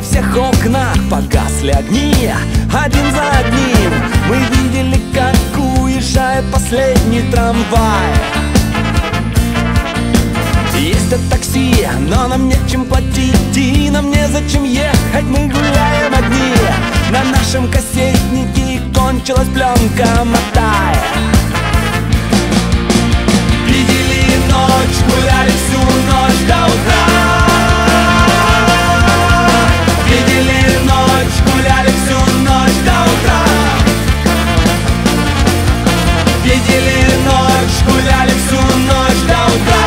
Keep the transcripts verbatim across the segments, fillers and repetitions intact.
Во всех окнах погасли огни, один за одним. Мы видели, как уезжает последний трамвай. Есть от такси, но нам нечем платить, и нам незачем ехать, мы гуляем одни. На нашем кассетнике кончилась пленка, мотай. Видели ночь, гуляли всю ночь до утра. Видели ночь, гуляли всю ночь до утра. Видели ночь, гуляли всю ночь до утра.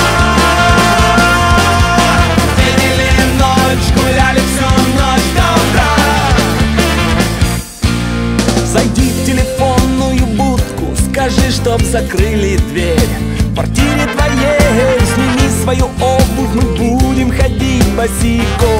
Видели ночь, гуляли всю ночь до утра. Зайди в телефонную будку, скажи, чтоб закрыли дверь. В квартире твоей сними свою обувь, мы будем ходить босиком.